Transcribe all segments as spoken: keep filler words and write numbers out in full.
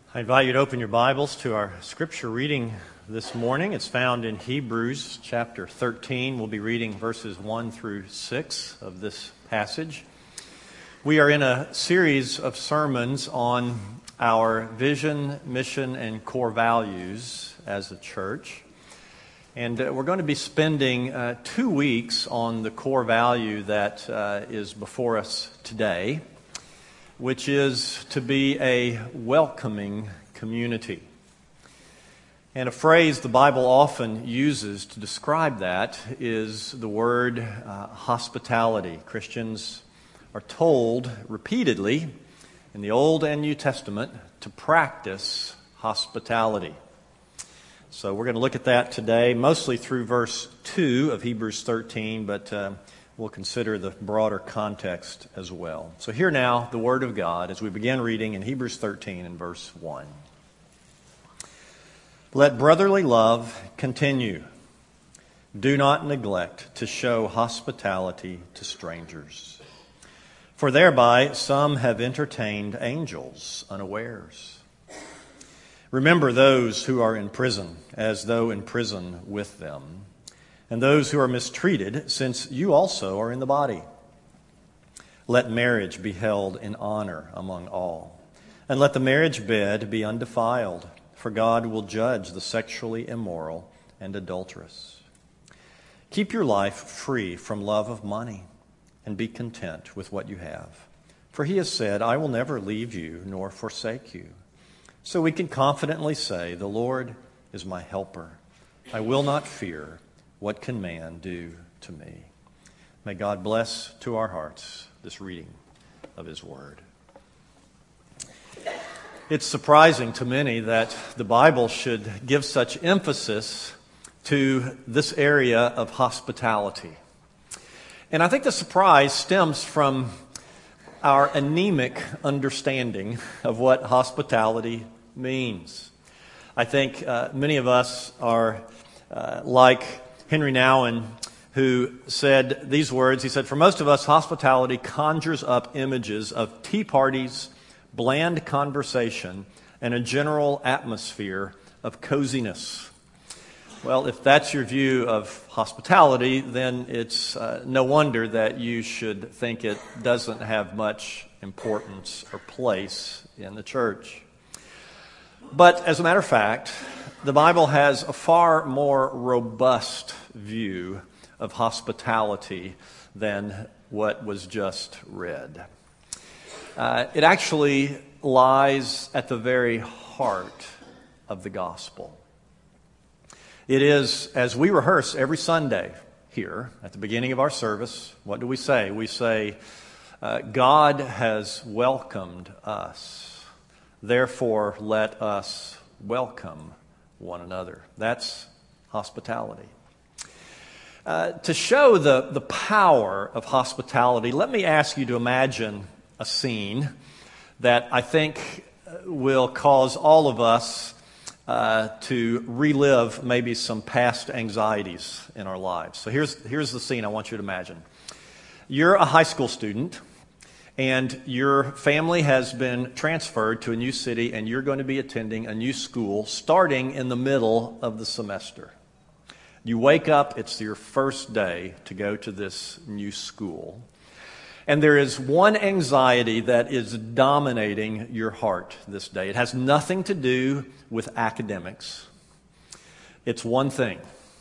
I invite you to open your Bibles to our scripture reading this morning. It's found in Hebrews chapter thirteen. We'll be reading verses one through six of this passage. We are in a series of sermons on our vision, mission, and core values as a church. And uh, we're going to be spending uh, two weeks on the core value that uh, is before us today, which is to be a welcoming community. And a phrase the Bible often uses to describe that is the word uh, hospitality. Christians are told repeatedly in the Old and New Testament to practice hospitality. So we're going to look at that today, mostly through verse two of Hebrews thirteen, but uh, we'll consider the broader context as well. So hear now the Word of God as we begin reading in Hebrews thirteen and verse one. Let brotherly love continue. Do not neglect to show hospitality to strangers, for thereby some have entertained angels unawares. Remember those who are in prison, as though in prison with them, and those who are mistreated, since you also are in the body. Let marriage be held in honor among all, and let the marriage bed be undefiled, for God will judge the sexually immoral and adulterous. Keep your life free from love of money, and be content with what you have. For he has said, I will never leave you nor forsake you. So we can confidently say, the Lord is my helper. I will not fear. What can man do to me? May God bless to our hearts this reading of His Word. It's surprising to many that the Bible should give such emphasis to this area of hospitality. And I think the surprise stems from our anemic understanding of what hospitality means. I think uh, many of us are uh, like Henry Nouwen, who said these words. He said, for most of us, hospitality conjures up images of tea parties, bland conversation, and a general atmosphere of coziness. Well, if that's your view of hospitality, then it's uh, no wonder that you should think it doesn't have much importance or place in the church. But as a matter of fact, the Bible has a far more robust view of hospitality than what was just read. Uh, it actually lies at the very heart of the gospel. It is, as we rehearse every Sunday here at the beginning of our service, what do we say? We say, uh, God has welcomed us. Therefore, let us welcome one another. That's hospitality. Uh, to show the, the power of hospitality, let me ask you to imagine a scene that I think will cause all of us uh, to relive maybe some past anxieties in our lives. So here's, here's the scene I want you to imagine. You're a high school student, and your family has been transferred to a new city, and you're going to be attending a new school starting in the middle of the semester. You wake up, it's your first day to go to this new school, and there is one anxiety that is dominating your heart this day. It has nothing to do with academics. It's one thing.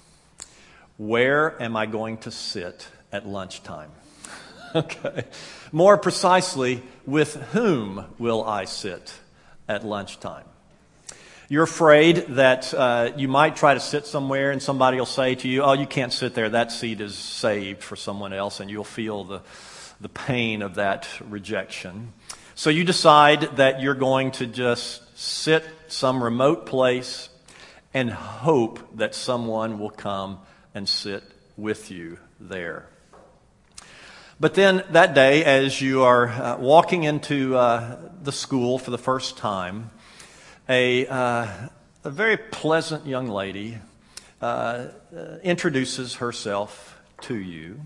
Where am I going to sit at lunchtime? Okay. More precisely, with whom will I sit at lunchtime? You're afraid that uh, you might try to sit somewhere and somebody will say to you, oh, you can't sit there. That seat is saved for someone else, and you'll feel the, the pain of that rejection. So you decide that you're going to just sit some remote place and hope that someone will come and sit with you there. But then that day, as you are uh, walking into uh, the school for the first time, a, uh, a very pleasant young lady uh, uh, introduces herself to you,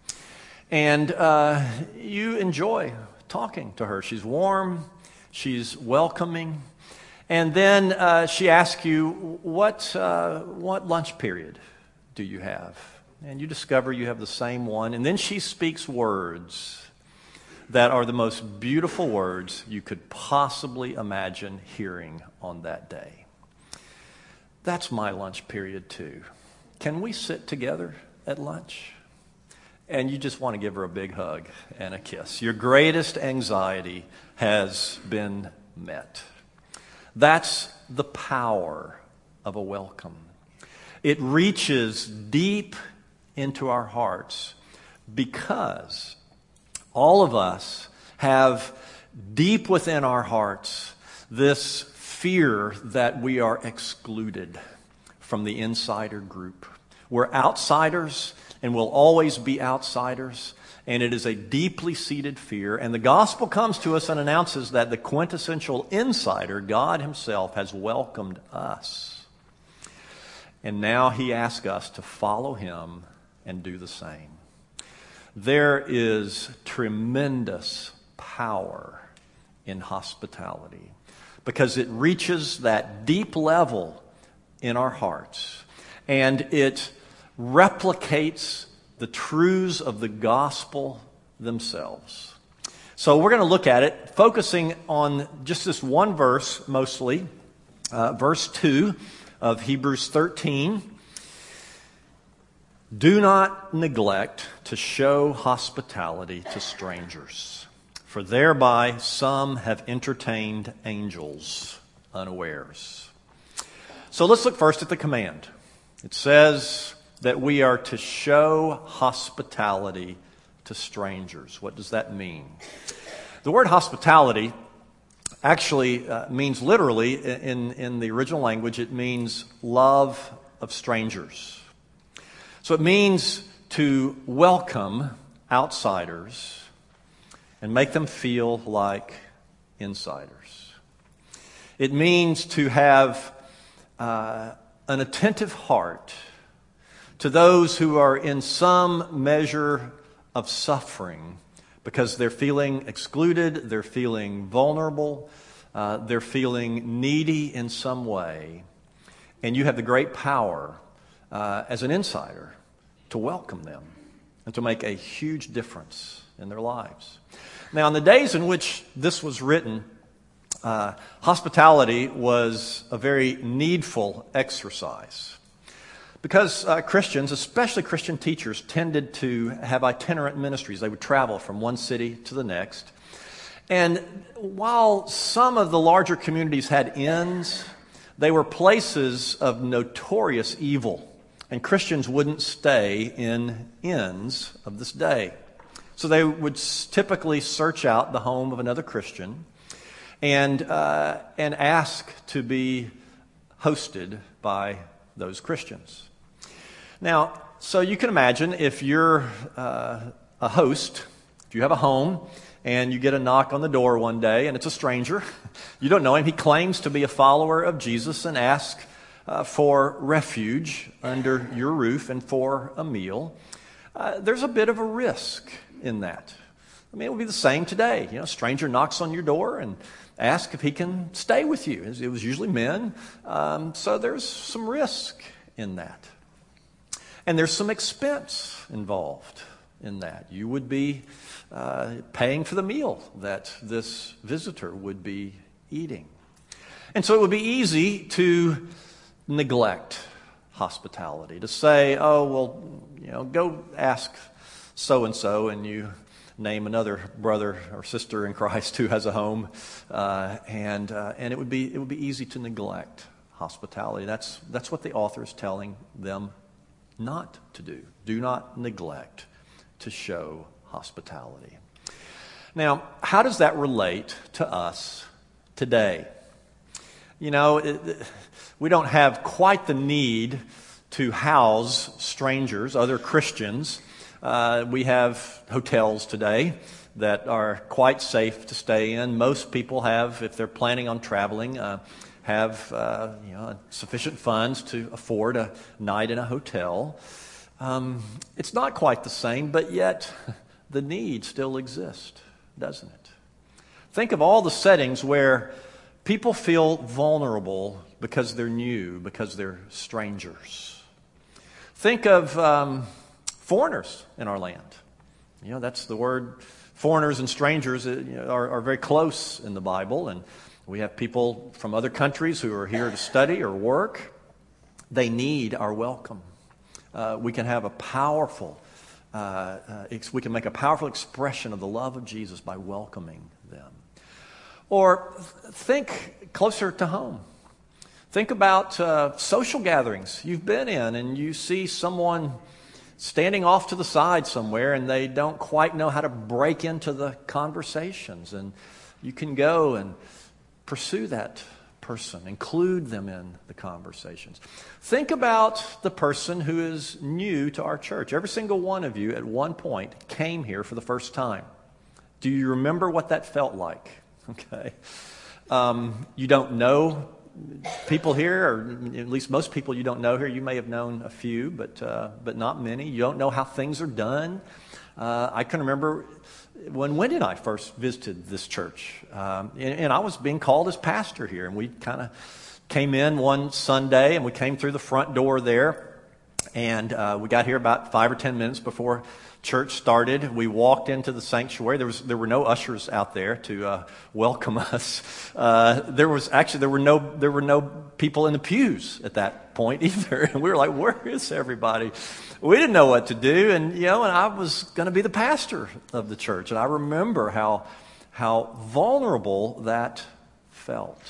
and uh, you enjoy talking to her. She's warm, she's welcoming, And then uh, she asks you, what, uh, what lunch period do you have? And you discover you have the same one. And then she speaks words that are the most beautiful words you could possibly imagine hearing on that day. That's my lunch period too. Can we sit together at lunch? And you just want to give her a big hug and a kiss. Your greatest anxiety has been met. That's the power of a welcome. It reaches deep into our hearts because all of us have deep within our hearts this fear that we are excluded from the insider group. We're outsiders and will always be outsiders, and it is a deeply seated fear. And the gospel comes to us and announces that the quintessential insider, God himself, has welcomed us. And now he asks us to follow him and do the same. There is tremendous power in hospitality because it reaches that deep level in our hearts and it replicates the truths of the gospel themselves. So we're going to look at it, focusing on just this one verse mostly, uh, verse two of Hebrews thirteen. Do not neglect to show hospitality to strangers, for thereby some have entertained angels unawares. So let's look first at the command. It says that we are to show hospitality to strangers. What does that mean? The word hospitality actually uh, means literally, in, in the original language, it means love of strangers. So it means to welcome outsiders and make them feel like insiders. It means to have uh, an attentive heart to those who are in some measure of suffering because they're feeling excluded, they're feeling vulnerable, uh, they're feeling needy in some way. And you have the great power uh, as an insider to welcome them and to make a huge difference in their lives. Now, in the days in which this was written, uh, hospitality was a very needful exercise. Because uh, Christians, especially Christian teachers, tended to have itinerant ministries. They would travel from one city to the next. And while some of the larger communities had inns, they were places of notorious evil. And Christians wouldn't stay in inns of this day. So they would typically search out the home of another Christian and, uh, and ask to be hosted by those Christians. Now, so you can imagine if you're uh, a host, if you have a home and you get a knock on the door one day and it's a stranger, you don't know him, he claims to be a follower of Jesus and asks uh, for refuge under your roof and for a meal, uh, there's a bit of a risk in that. I mean, it would be the same today. You know, a stranger knocks on your door and asks if he can stay with you. It was usually men, um, so there's some risk in that. And there's some expense involved in that. You would be uh, paying for the meal that this visitor would be eating. And so it would be easy to neglect hospitality, to say, oh, well, you know, go ask so-and-so, and you name another brother or sister in Christ who has a home, uh, and uh, and it would be it would be easy to neglect hospitality. That's that's what the author is telling them not to do. Do not neglect to show hospitality. Now, how does that relate to us today? You know, it, we don't have quite the need to house strangers, other Christians. Uh, we have hotels today that are quite safe to stay in. Most people have, if they're planning on traveling, uh, have uh, you know, sufficient funds to afford a night in a hotel. Um, it's not quite the same, but yet the need still exists, doesn't it? Think of all the settings where people feel vulnerable because they're new, because they're strangers. Think of um, foreigners in our land. You know, that's the word. Foreigners and strangers uh, you know, are, are very close in the Bible, and we have people from other countries who are here to study or work. They need our welcome. Uh, we can have a powerful, uh, uh, ex- we can make a powerful expression of the love of Jesus by welcoming them. Or think closer to home. Think about uh, social gatherings you've been in, and you see someone standing off to the side somewhere, and they don't quite know how to break into the conversations. And you can go and pursue that person, include them in the conversations. Think about the person who is new to our church. Every single one of you at one point came here for the first time. Do you remember what that felt like? Okay. Um, you don't know people here, or at least most people you don't know here. You may have known a few, but uh, but not many. You don't know how things are done. Uh, I can remember when Wendy and I first visited this church, um, and, and I was being called as pastor here, and we kind of came in one Sunday, and we came through the front door there, and uh, we got here about five or ten minutes before church started. We walked into the sanctuary. There was there were no ushers out there to uh, welcome us. Uh, there was actually there were no there were no people in the pews at that point either. And we were like, "Where is everybody?" We didn't know what to do, and you know, and I was going to be the pastor of the church, and I remember how how vulnerable that felt.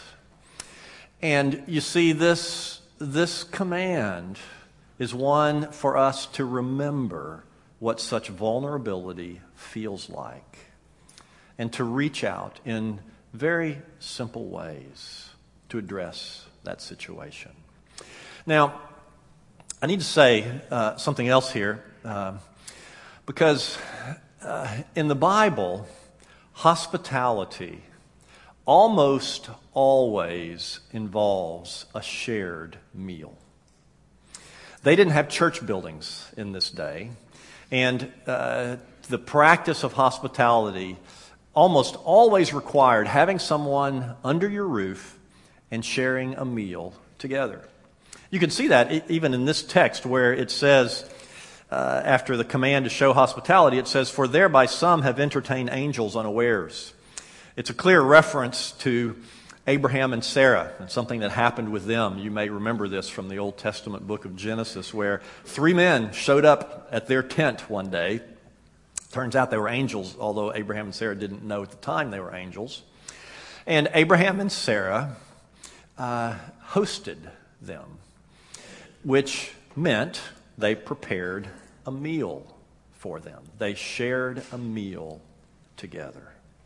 And you see, this this command is one for us to remember what such vulnerability feels like, and to reach out in very simple ways to address that situation. Now, I need to say uh, something else here, uh, because uh, in the Bible, hospitality almost always involves a shared meal. They didn't have church buildings in this day. And uh, the practice of hospitality almost always required having someone under your roof and sharing a meal together. You can see that even in this text where it says, uh, after the command to show hospitality, it says, "For thereby some have entertained angels unawares." It's a clear reference to Abraham and Sarah, and something that happened with them. You may remember this from the Old Testament book of Genesis, where three men showed up at their tent one day. Turns out they were angels, although Abraham and Sarah didn't know at the time they were angels. And Abraham and Sarah uh, hosted them, which meant they prepared a meal for them. They shared a meal together.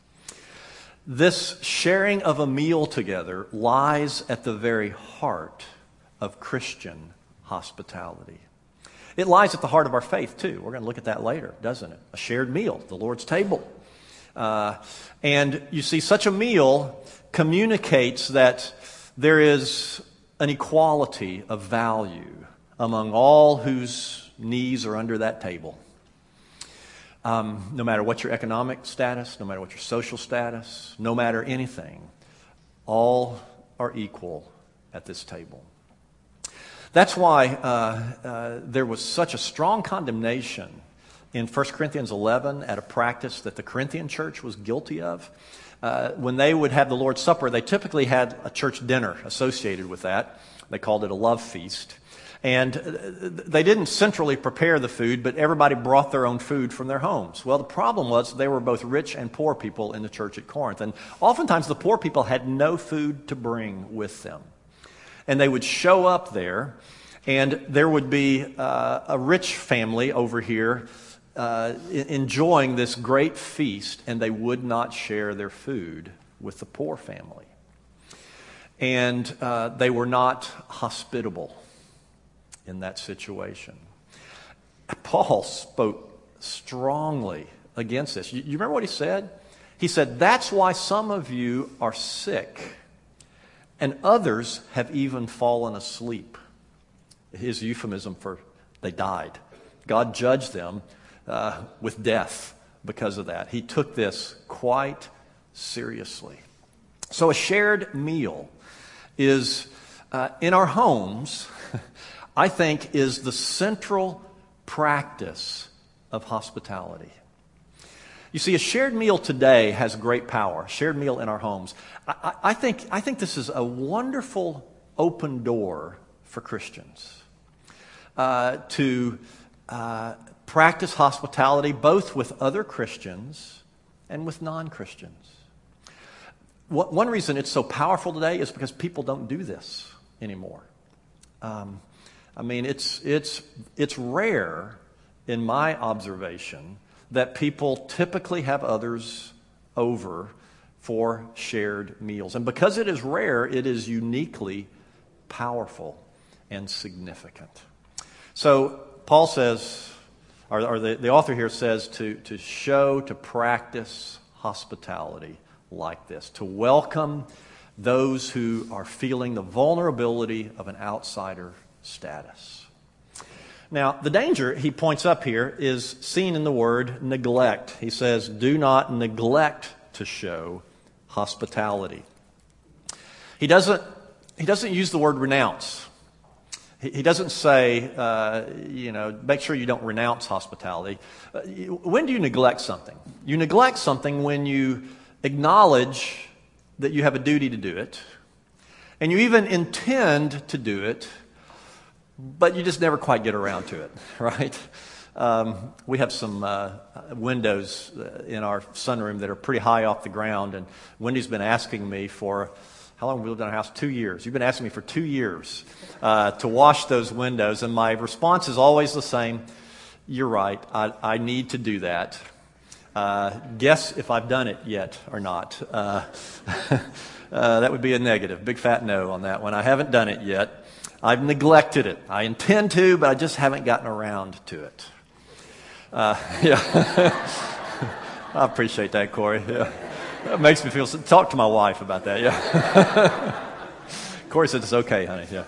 This sharing of a meal together lies at the very heart of Christian hospitality. It lies at the heart of our faith, too. We're going to look at that later, doesn't it? A shared meal, the Lord's table. Uh, and you see, such a meal communicates that there is an equality of value among all whose knees are under that table. Um, no matter what your economic status, no matter what your social status, no matter anything, all are equal at this table. That's why uh, uh, there was such a strong condemnation in First Corinthians eleven at a practice that the Corinthian church was guilty of. Uh, when they would have the Lord's Supper, they typically had a church dinner associated with that. They called it a love feast. And they didn't centrally prepare the food, but everybody brought their own food from their homes. Well, the problem was they were both rich and poor people in the church at Corinth. And oftentimes the poor people had no food to bring with them. And they would show up there, and there would be uh, a rich family over here uh, enjoying this great feast, and they would not share their food with the poor family. And uh, they were not hospitable in that situation. Paul spoke strongly against this. You, you remember what he said? He said, "That's why some of you are sick, and others have even fallen asleep." His euphemism for they died. God judged them uh, with death because of that. He took this quite seriously. So a shared meal is, uh, in our homes, I think, is the central practice of hospitality. You see, a shared meal today has great power. Shared meal in our homes. I, I think I think this is a wonderful open door for Christians uh, to uh, practice hospitality both with other Christians and with non-Christians. One reason it's so powerful today is because people don't do this anymore. Um, I mean, it's it's it's rare, in my observation, that people typically have others over for shared meals. And because it is rare, it is uniquely powerful and significant. So Paul says, or, or the, the author here says, to, to show, to practice hospitality like this, to welcome those who are feeling the vulnerability of an outsider status. Now, the danger he points up here is seen in the word neglect. He says, do not neglect to show hospitality. He doesn't, he doesn't use the word renounce. He, he doesn't say, uh, you know, make sure you don't renounce hospitality. Uh, you, when do you neglect something? You neglect something when you acknowledge that you have a duty to do it, and you even intend to do it, but you just never quite get around to it, right? Um, we have some uh, windows in our sunroom that are pretty high off the ground, and Wendy's been asking me for, how long have we lived in our house? Two years. You've been asking me for two years uh, to wash those windows, and my response is always the same. You're right. I, I need to do that. Uh, guess if I've done it yet or not. Uh, uh, that would be a negative. Big fat no on that one. I haven't done it yet. I've neglected it. I intend to, but I just haven't gotten around to it. Uh, yeah. I appreciate that, Corey. Yeah. That makes me feel... Talk to my wife about that, yeah. Corey said it's okay, honey, yeah.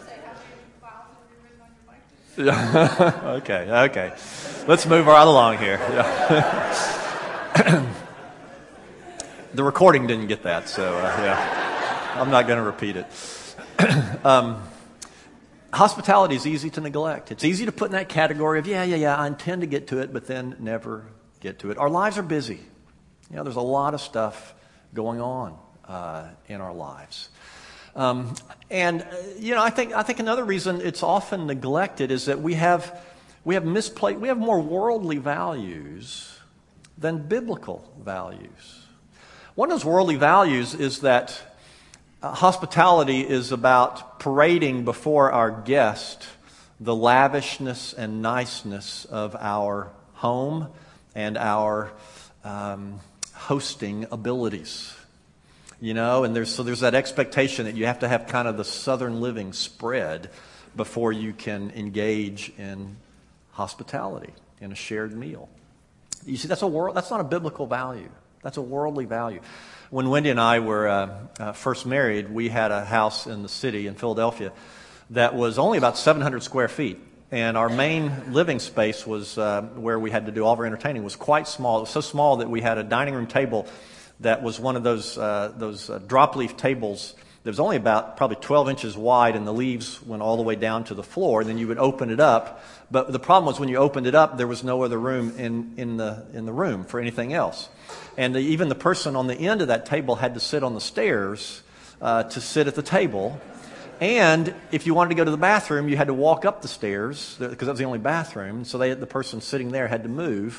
Yeah. okay, okay. Let's move right along here. Yeah. The recording didn't get that, so uh, yeah. I'm not going to repeat it. um, Hospitality is easy to neglect. It's easy to put in that category of, yeah, yeah, yeah, I intend to get to it, but then never get to it. Our lives are busy. You know, there's a lot of stuff going on uh, in our lives. Um, and, uh, you know, I think I think another reason it's often neglected is that we have, we have misplaced, we have more worldly values than biblical values. One of those worldly values is that Uh, hospitality is about parading before our guest the lavishness and niceness of our home and our um, hosting abilities. You know, and there's so there's that expectation that you have to have kind of the Southern living spread before you can engage in hospitality, in a shared meal. You see, that's a world. That's not a biblical value. That's a worldly value. When Wendy and I were uh, uh, first married, we had a house in the city in Philadelphia that was only about seven hundred square feet. And our main living space was uh, where we had to do all of our entertaining was quite small. It was so small that we had a dining room table that was one of those uh, those uh, drop leaf tables that was only about probably twelve inches wide, and the leaves went all the way down to the floor. And then you would open it up. But the problem was when you opened it up, there was no other room in, in the in the room for anything else. And the, even the person on the end of that table had to sit on the stairs uh, to sit at the table. And if you wanted to go to the bathroom, you had to walk up the stairs because that was the only bathroom. So they, the person sitting there had to move.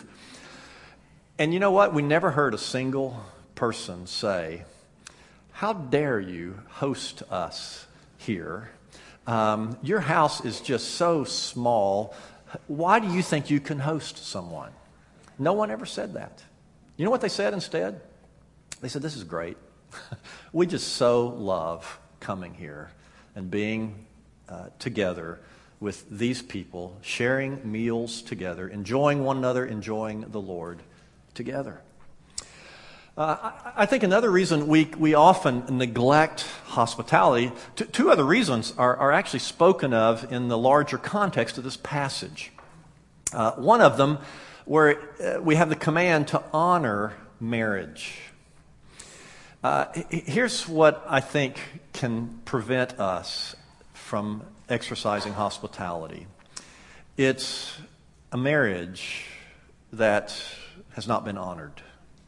And you know what? We never heard a single person say, "How dare you host us here? Um, your house is just so small. Why do you think you can host someone?" No one ever said that. You know what they said instead? They said, "This is great. We just so love coming here and being uh, together with these people, sharing meals together, enjoying one another, enjoying the Lord together." Uh, I, I think another reason we we often neglect hospitality, t- two other reasons are, are actually spoken of in the larger context of this passage. Uh, one of them, where uh, we have the command to honor marriage. Uh, here's what I think can prevent us from exercising hospitality. It's a marriage that has not been honored.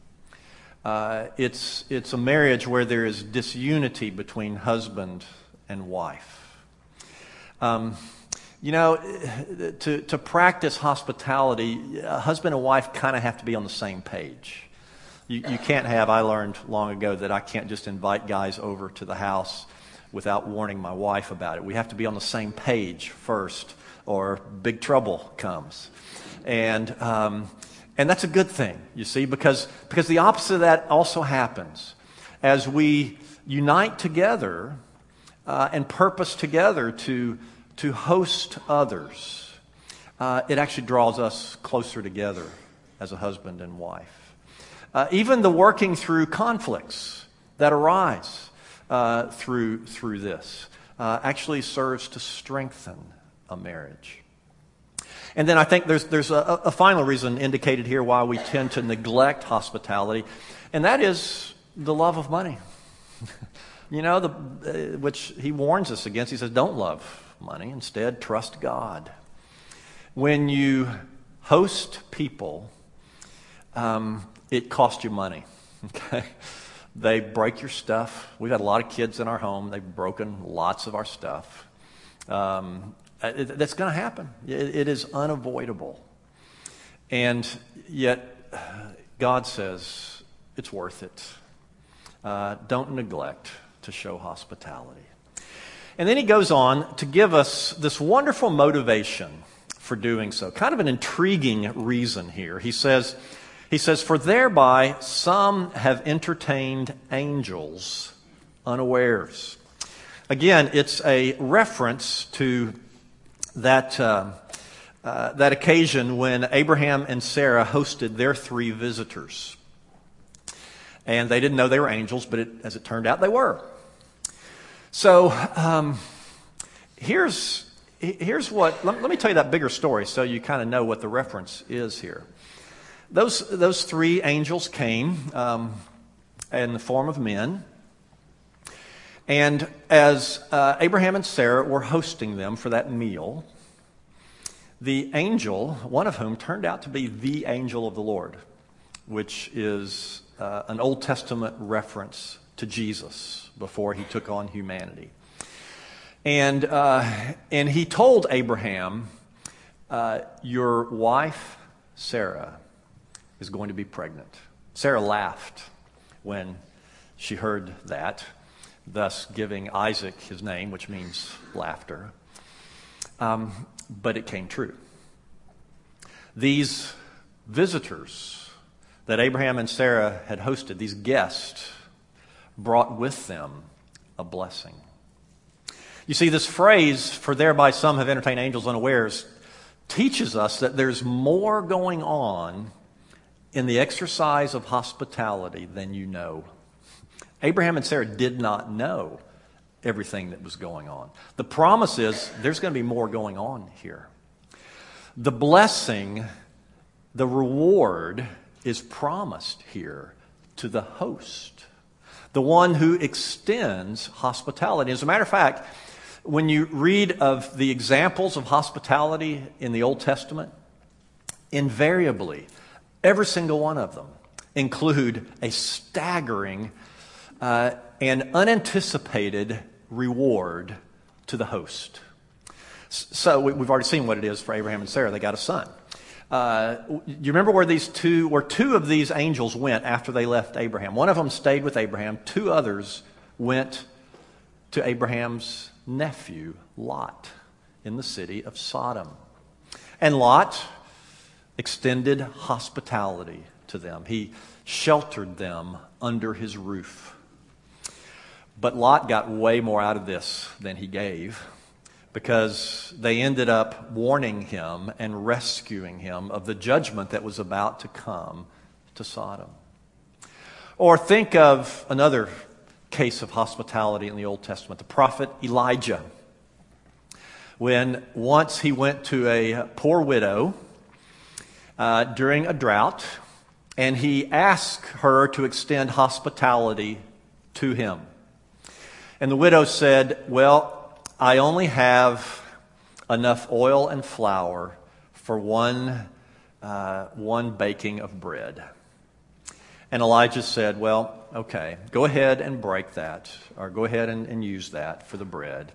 Uh, it's, it's a marriage where there is disunity between husband and wife. Um, you know, to, to practice hospitality, a husband and wife kind of have to be on the same page. You, you can't have, I learned long ago that I can't just invite guys over to the house without warning my wife about it. We have to be on the same page first, or big trouble comes. And um, and that's a good thing, you see, because, because the opposite of that also happens. As we unite together uh, and purpose together to, to host others, uh, it actually draws us closer together as a husband and wife. Uh, even the working through conflicts that arise uh, through through this uh, actually serves to strengthen a marriage. And then I think there's there's a, a final reason indicated here why we tend to neglect hospitality, and that is the love of money. you know, the uh, which he warns us against. He says, "Don't love money. Instead, trust God." When you host people, um, it costs you money, okay? They break your stuff. We've had a lot of kids in our home. They've broken lots of our stuff. Um, it, that's going to happen. It, it is unavoidable. And yet, God says it's worth it. Uh, don't neglect to show hospitality. And then he goes on to give us this wonderful motivation for doing so. Kind of an intriguing reason here. He says... He says, "For thereby some have entertained angels unawares." Again, it's a reference to that, uh, uh, that occasion when Abraham and Sarah hosted their three visitors. And they didn't know they were angels, but it, as it turned out, they were. So um, here's, here's what, let, let me tell you that bigger story so you kind of know what the reference is here. Those those three angels came um, in the form of men, and as uh, Abraham and Sarah were hosting them for that meal, the angel, one of whom turned out to be the angel of the Lord, which is uh, an Old Testament reference to Jesus before he took on humanity. And uh, and he told Abraham, uh, "Your wife, Sarah, is going to be pregnant." Sarah laughed when she heard that, thus giving Isaac his name, which means laughter. Um, but it came true. These visitors that Abraham and Sarah had hosted, these guests, brought with them a blessing. You see, this phrase, "for thereby some have entertained angels unawares," teaches us that there's more going on in the exercise of hospitality than you know. Abraham and Sarah did not know everything that was going on. The promise is there's going to be more going on here. The blessing, the reward is promised here to the host, the one who extends hospitality. As a matter of fact, when you read of the examples of hospitality in the Old Testament, invariably, every single one of them include a staggering uh, and unanticipated reward to the host. So we've already seen what it is for Abraham and Sarah. They got a son. Uh, you remember where these two, where two of these angels went after they left Abraham? One of them stayed with Abraham. Two others went to Abraham's nephew, Lot, in the city of Sodom. And Lot extended hospitality to them. He sheltered them under his roof. But Lot got way more out of this than he gave, because they ended up warning him and rescuing him of the judgment that was about to come to Sodom. Or think of another case of hospitality in the Old Testament, the prophet Elijah. When once he went to a poor widow Uh, during a drought, and he asked her to extend hospitality to him. And the widow said, well, I only have enough oil and flour for one, uh, one baking of bread. And Elijah said, well, okay, go ahead and break that, or go ahead and, and use that for the bread.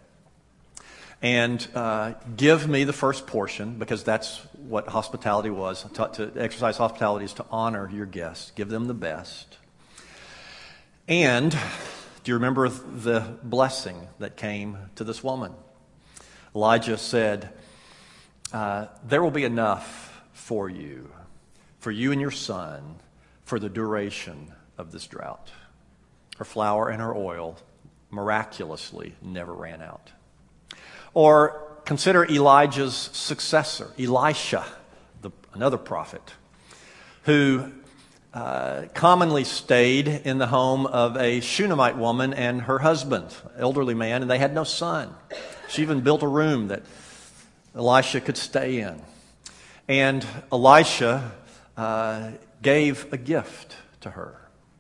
And uh, give me the first portion, because that's what hospitality was. To, to exercise hospitality is to honor your guests. Give them the best. And do you remember the blessing that came to this woman? Elijah said, uh, there will be enough for you, for you and your son, for the duration of this drought. Her flour and her oil miraculously never ran out. Or consider Elijah's successor, Elisha, the, another prophet, who uh, commonly stayed in the home of a Shunammite woman and her husband, elderly man, and they had no son. She even built a room that Elisha could stay in. And Elisha uh, gave a gift to her.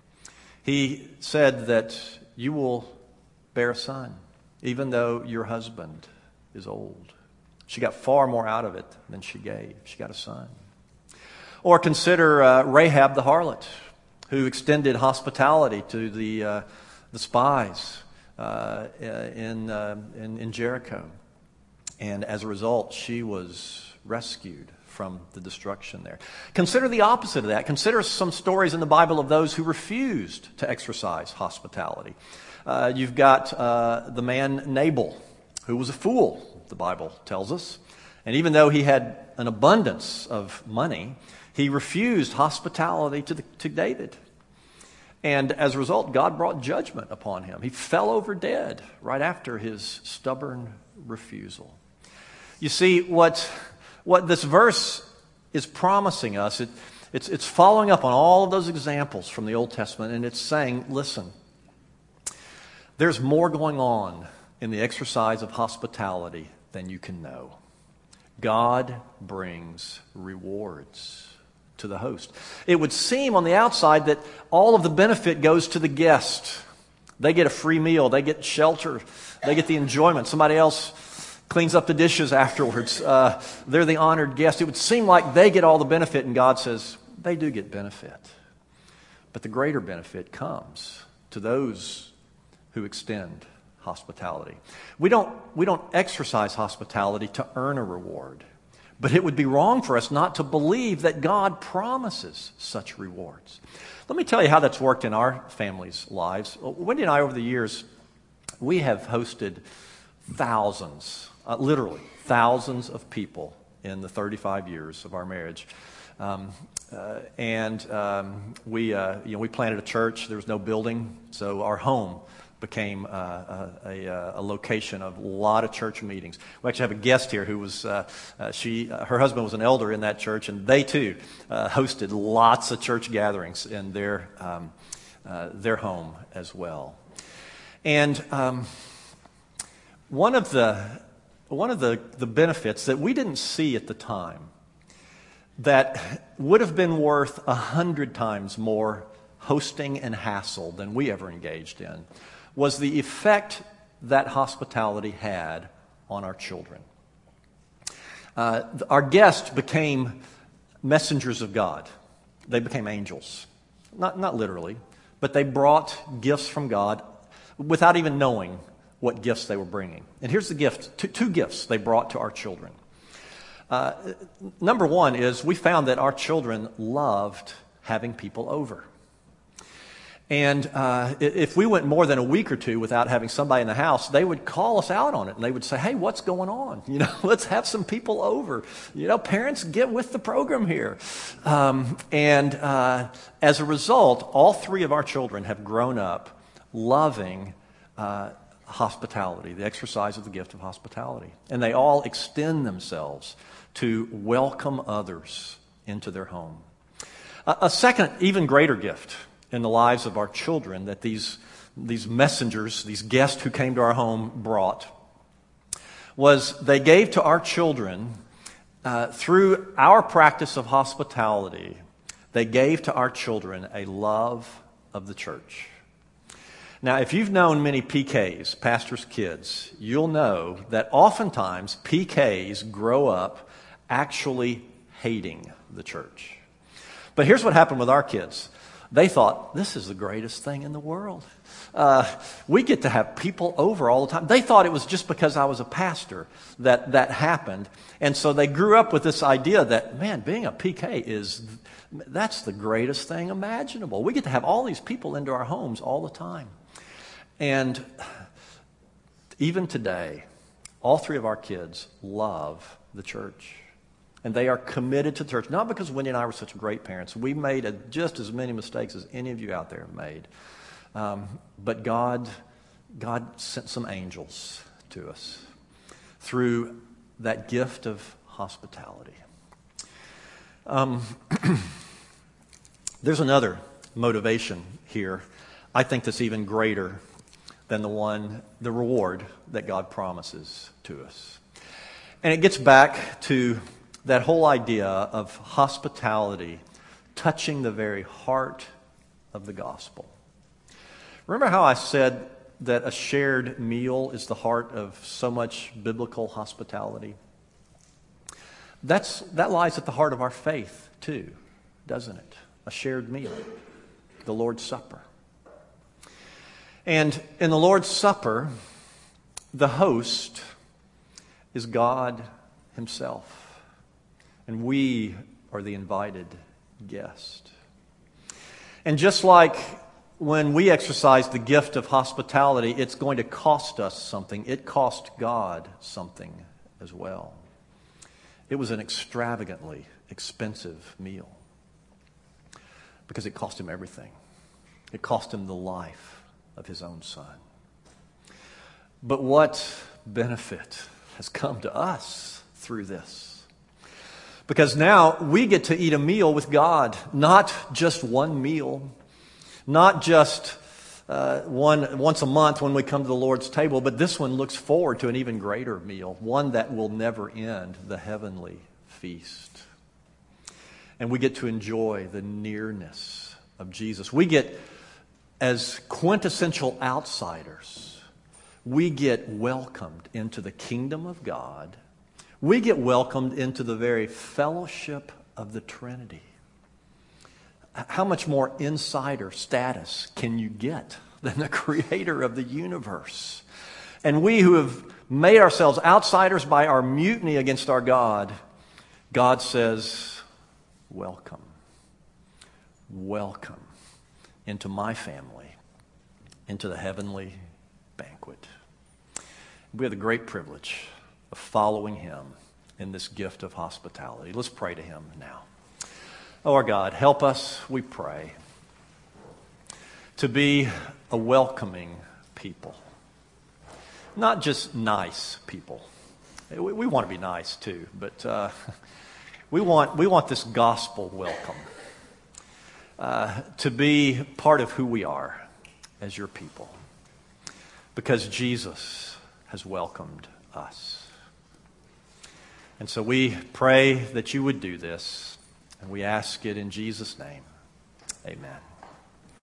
He said that you will bear a son, even though your husband is old. She got far more out of it than she gave. She got a son. Or consider uh, Rahab the harlot, who extended hospitality to the uh, the spies uh, in, uh, in in Jericho, and as a result, she was rescued from the destruction there. Consider the opposite of that. Consider some stories in the Bible of those who refused to exercise hospitality. Uh, you've got uh, the man Nabal, who was a fool, the Bible tells us. And even though he had an abundance of money, he refused hospitality to, the, to David. And as a result, God brought judgment upon him. He fell over dead right after his stubborn refusal. You see, what, what this verse is promising us, it, it's, it's following up on all of those examples from the Old Testament, and it's saying, listen, there's more going on in the exercise of hospitality than you can know. God brings rewards to the host. It would seem on the outside that all of the benefit goes to the guest. They get a free meal. They get shelter. They get the enjoyment. Somebody else cleans up the dishes afterwards. Uh, they're the honored guest. It would seem like they get all the benefit, and God says they do get benefit. But the greater benefit comes to those who extend hospitality. We don't, we don't exercise hospitality to earn a reward, but it would be wrong for us not to believe that God promises such rewards. Let me tell you how that's worked in our family's lives. Wendy and I, over the years, we have hosted thousands, uh, literally thousands of people in the thirty-five years of our marriage. Um, uh, and um, we, uh, you know, we planted a church. There was no building, so our home became uh, a, a, a location of a lot of church meetings. We actually have a guest here who was, uh, uh, she, uh, her husband was an elder in that church, and they too uh, hosted lots of church gatherings in their, um, uh, their home as well. And um, one of the, one of the, the benefits that we didn't see at the time that would have been worth a hundred times more hosting and hassle than we ever engaged in was the effect that hospitality had on our children. Uh, our guests became messengers of God. They became angels. Not, not literally, but they brought gifts from God without even knowing what gifts they were bringing. And here's the gift, two, two gifts they brought to our children. Uh, number one is we found that our children loved having people over. And uh, if we went more than a week or two without having somebody in the house, they would call us out on it, and they would say, "Hey, what's going on? You know, let's have some people over. You know, parents, get with the program here." Um, and uh, as a result, all three of our children have grown up loving uh, hospitality, the exercise of the gift of hospitality, and they all extend themselves to welcome others into their home. A, a second, even greater gift in the lives of our children that these, these messengers, these guests who came to our home brought, was they gave to our children, uh, through our practice of hospitality, they gave to our children a love of the church. Now, if you've known many P Ks, pastors' kids, you'll know that oftentimes P Ks grow up actually hating the church. But here's what happened with our kids. They thought, this is the greatest thing in the world. Uh, we get to have people over all the time. They thought it was just because I was a pastor that that happened. And so they grew up with this idea that, man, being a P K is, that's the greatest thing imaginable. We get to have all these people into our homes all the time. And even today, all three of our kids love the church. And they are committed to the church, not because Wendy and I were such great parents. We made a, just as many mistakes as any of you out there have made. Um, but God, God sent some angels to us through that gift of hospitality. Um, there's another motivation here, I think, that's even greater than the one, the reward that God promises to us. And it gets back to that whole idea of hospitality touching the very heart of the gospel. Remember how I said that a shared meal is the heart of so much biblical hospitality? That's, that lies at the heart of our faith too, doesn't it? A shared meal, the Lord's Supper. And in the Lord's Supper, the host is God Himself. And we are the invited guest. And just like when we exercise the gift of hospitality, it's going to cost us something. It cost God something as well. It was an extravagantly expensive meal because it cost Him everything. It cost Him the life of His own Son. But what benefit has come to us through this? Because now we get to eat a meal with God, not just one meal, not just uh, one once a month when we come to the Lord's table, but this one looks forward to an even greater meal, one that will never end, the heavenly feast. And we get to enjoy the nearness of Jesus. We get, as quintessential outsiders, we get welcomed into the kingdom of God. We get welcomed into the very fellowship of the Trinity. How much more insider status can you get than the creator of the universe? And we who have made ourselves outsiders by our mutiny against our God, God says, welcome. Welcome into my family, into the heavenly banquet. We have the great privilege of following Him in this gift of hospitality. Let's pray to Him now. Oh, our God, help us, we pray, to be a welcoming people. Not just nice people. We, we want to be nice too, but uh, we want we want this gospel welcome uh, to be part of who we are as your people, because Jesus has welcomed us. And so we pray that you would do this, and we ask it in Jesus' name. Amen.